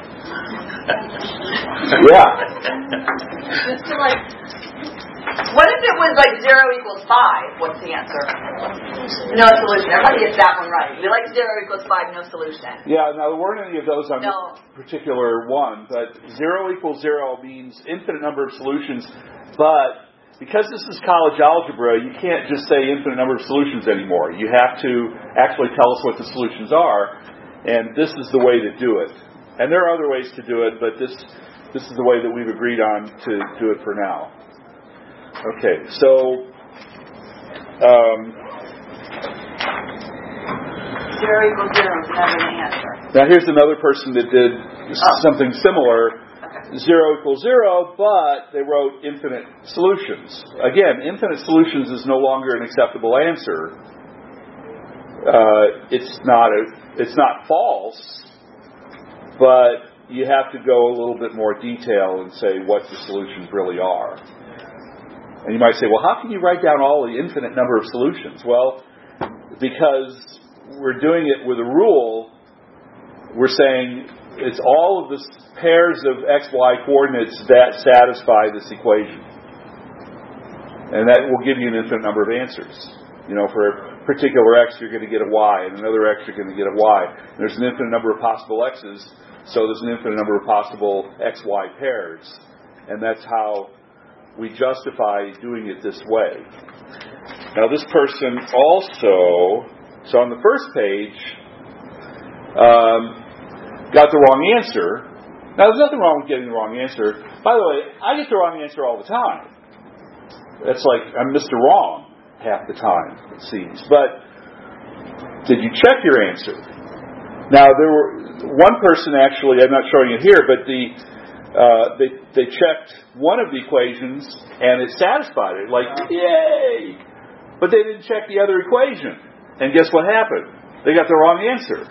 Yeah. Just to what if it was 0 equals 5? What's the answer? No solution. Everybody gets that one right. You 0 equals 5, no solution. Yeah, now there weren't any of those on this particular one, but 0 equals 0 means infinite number of solutions, but because this is college algebra, you can't just say infinite number of solutions anymore. You have to actually tell us what the solutions are, and this is the way to do it. And there are other ways to do it, but this is the way that we've agreed on to do it for now. Okay, so 0 equals 0 is never the answer. Now here's another person that did something similar. Okay. 0 equals 0, but they wrote infinite solutions. Again, infinite solutions is no longer an acceptable answer. It's not false, but you have to go a little bit more detail and say what the solutions really are. And you might say, well, how can you write down all the infinite number of solutions? Well, because we're doing it with a rule, we're saying it's all of the pairs of XY coordinates that satisfy this equation. And that will give you an infinite number of answers. For a particular X, you're going to get a Y, and another X, you're going to get a Y. And there's an infinite number of possible X's, so there's an infinite number of possible XY pairs. And that's how we justify doing it this way. Now this person also, so on the first page, got the wrong answer. Now there's nothing wrong with getting the wrong answer. By the way, I get the wrong answer all the time. That's I'm Mr. Wrong half the time, it seems. But did you check your answer? Now there were one person actually, I'm not showing it here, but they checked one of the equations and it satisfied it. Like, yay! But they didn't check the other equation. And guess what happened? They got the wrong answer.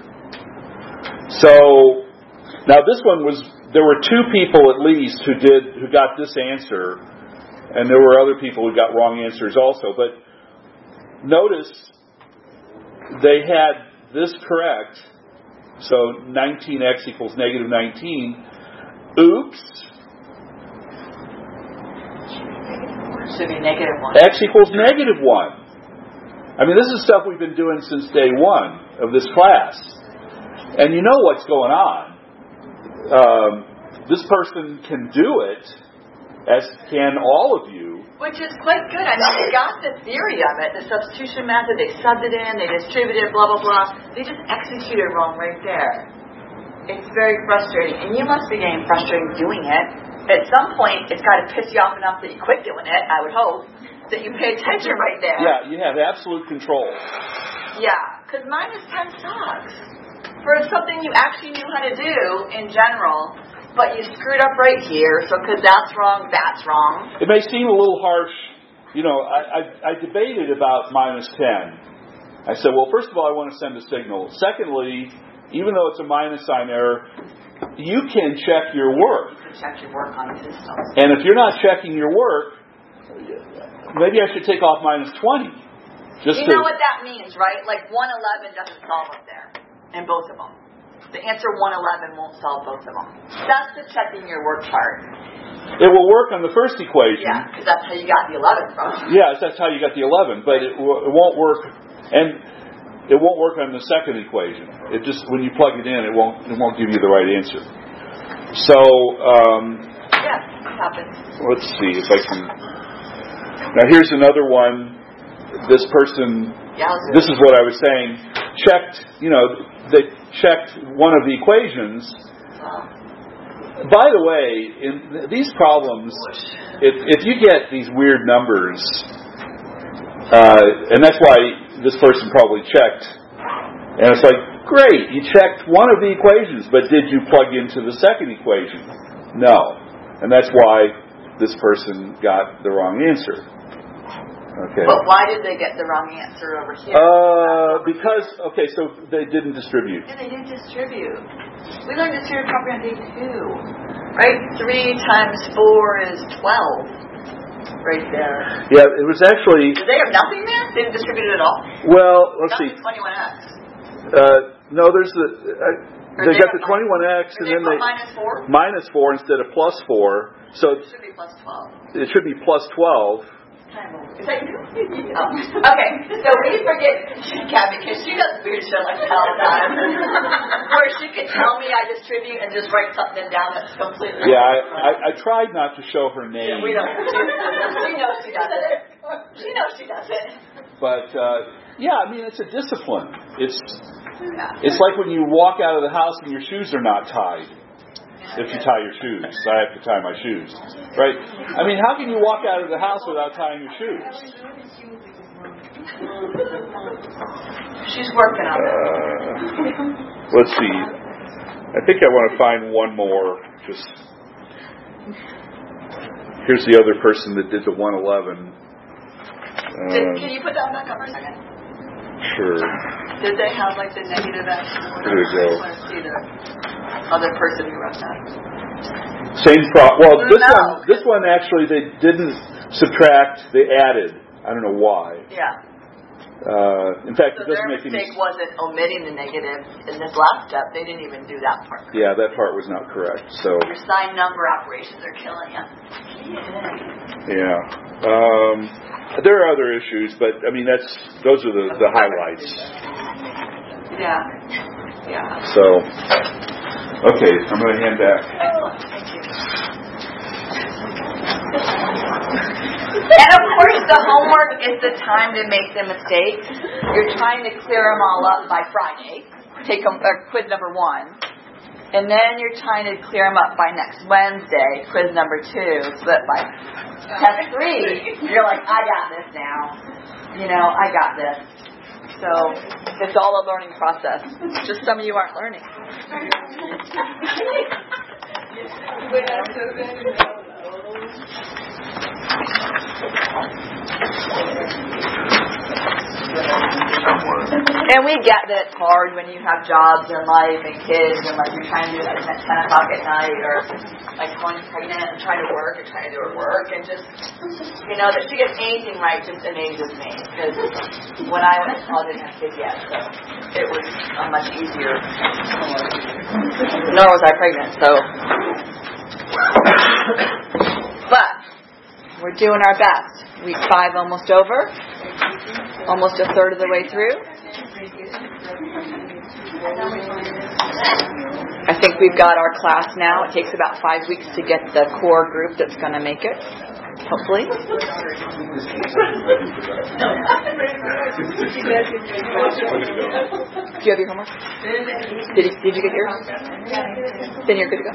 So, now this one there were 2 people at least who got this answer, and there were other people who got wrong answers also. But notice they had this correct. So 19x equals negative 19. Oops. Should be negative 1. X equals negative 1. I mean, this is stuff we've been doing since day 1 of this class. And you know what's going on. This person can do it, as can all of you. Which is quite good. I mean, they got the theory of it, the substitution method. They subbed it in, they distributed, blah, blah, blah. They just executed wrong right there. It's very frustrating. And you must be getting frustrated doing it. At some point, it's got to piss you off enough that you quit doing it, I would hope, that you pay attention right there. Yeah, you have absolute control. Yeah, because minus 10 sucks. For something you actually knew how to do in general, but you screwed up right here, so because that's wrong, that's wrong. It may seem a little harsh. You know, I debated about minus 10. I said, well, first of all, I want to send a signal. Secondly, even though it's a minus sign error, you can check your work. You can check your work on the system. And if you're not checking your work, maybe I should take off minus 20. You know what that means, right? Like 111 doesn't solve up there in both of them. The answer 111 won't solve both of them. That's the checking your work part. It will work on the first equation. Yeah, because that's how you got the 11 from. Yes, that's how you got the 11. But it won't work, and it won't work on the second equation. It just, when you plug it in, it won't give you the right answer. So, yeah, it happens. Let's see if I can. Now here's another one. This person, this is what I was saying, they checked one of the equations. By the way, in these problems, if you get these weird numbers, and that's why this person probably checked, and it's like, great, you checked one of the equations, but did you plug into the second equation? No. And that's why this person got the wrong answer. Okay. But why did they get the wrong answer over here? Because, so they didn't distribute. Yeah, they didn't distribute. We learned distribute properly on day 2. Right? 3 times 4 is 12. Right there. Yeah, it was actually... Did they have nothing there? They didn't distribute it at all? Well, let's see. 21x. No, there's the... they got the 21x and then they... minus 4? Minus 4 instead of plus 4. So it should be plus 12. It should be plus 12. Is that you? Okay, so we forget Kat because she does weird shit like that all the time. Where she could tell me I distribute and just write something down that's completely... Yeah, I tried not to show her name. Yeah, we don't. She knows she does it. She knows she does it. But, yeah, I mean, it's a discipline. It's like when you walk out of the house and your shoes are not tied. If you tie your shoes. I have to tie my shoes. Right? I mean, how can you walk out of the house without tying your shoes? She's working on it. Let's see. I think I want to find one more. Here's the other person that did the 111. Can you put that back up for a second? Sure. Did they have like the negative x? There we go. I want to see the other person who wrote that. Same problem. Well, this one actually they didn't subtract; they added. I don't know why. Yeah. In fact, so it doesn't make any... their mistake wasn't omitting the negative in this last step. They didn't even do that part. Yeah, that part was not correct. So your sign number operations are killing you. Yeah. There are other issues, but I mean those are the highlights. Yeah. Yeah. So, okay, I'm going to hand back. Excellent. Thank you. And of course, the homework is the time to make the mistakes. You're trying to clear them all up by Friday. Take quiz number 1. And then you're trying to clear them up by next Wednesday, quiz number 2. So that by test 3, you're like, I got this now. I got this. So it's all a learning process. Just some of you aren't learning. And we get that it's hard when you have jobs and life and kids and like you're trying to do it at 10 o'clock at night or like going pregnant and trying to work and trying to do her work and just, that she gets anything right just amazes me because when I went to college I didn't have kids yet, so it was much easier. Nor was I pregnant, so. But we're doing our best. Week 5 almost over. Almost a third of the way through. I think we've got our class now. It takes about 5 weeks to get the core group that's going to make it. Hopefully. Do you have your homework? Did you get yours? Then you're good to go.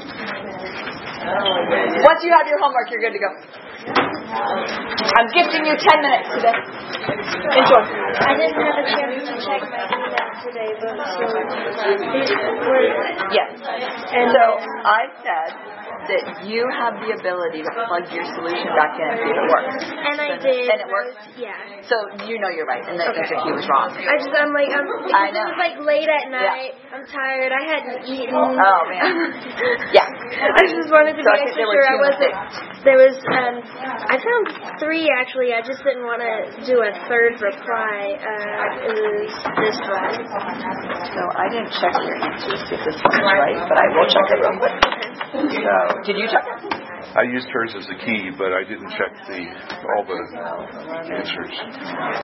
Once you have your homework, you're good to go. I'm gifting you 10 minutes today. Enjoy. I didn't have a chance to check my email today, but yes. And so I said that you have the ability to plug your solution back in and see if it works. And I did. And it works? Yeah. So you're right, and that he was wrong. Because I know. it was like late at night. Yeah. I'm tired. I hadn't eaten. Oh man. Yeah. I just wanted to be extra sure I wasn't. There was I found 3 actually. I just didn't want to do a third reply. It was this one. So I didn't check your answers if this one is right, but I will check it real quick. So did you check it? I used hers as a key, but I didn't check all the answers.